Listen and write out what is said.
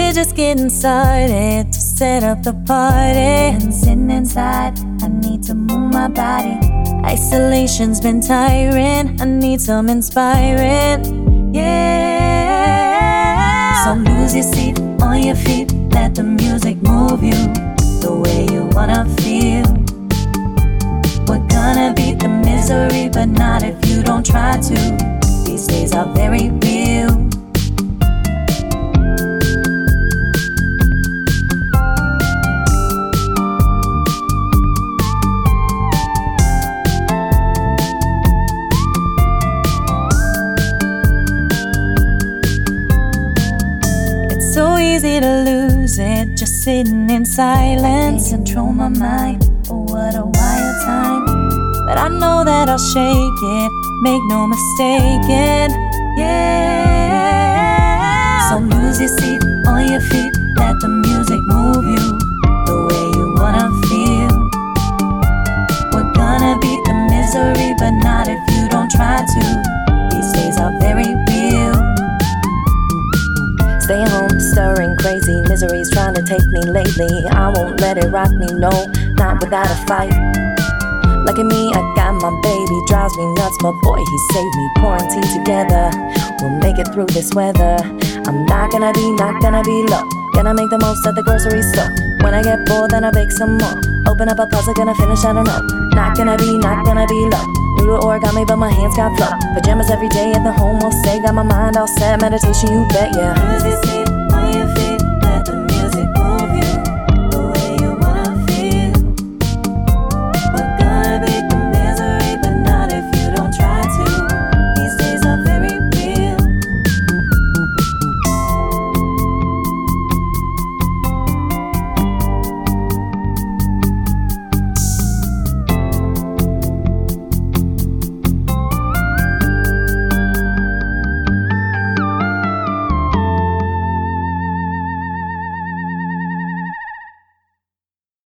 we're just getting started to set up the party. And sitting inside, I need to move my body. Isolation's been tiring, I need some inspiring. Yeah. So lose your seat on your feet, let the music move you the way you wanna feel. We're gonna beat the misery, but not if you don't try to. These days are very real. It's so easy to lose it, just sitting in silence. Control my mind, oh what a wild time. But I know that I'll shake it, make no mistaking, yeah. So lose your seat on your feet, let the music move you the way you wanna feel. We're gonna beat the misery, but not if you don't try to. These days are very real. Stay home, stirring crazy, misery's trying to take me lately. I won't let it rock me, no, not without a fight. Look at me, I got my baby, drives me nuts, but boy, he saved me. Quarantine together, we'll make it through this weather. I'm not gonna be low. Gonna make the most at the grocery store. When I get bored, then I bake some more. Open up a puzzle, gonna finish, I don't know. Not gonna be low. Noodle origami, but my hands got flow. Pajamas every day at the home, we'll say. Got my mind all set, meditation, you bet, yeah.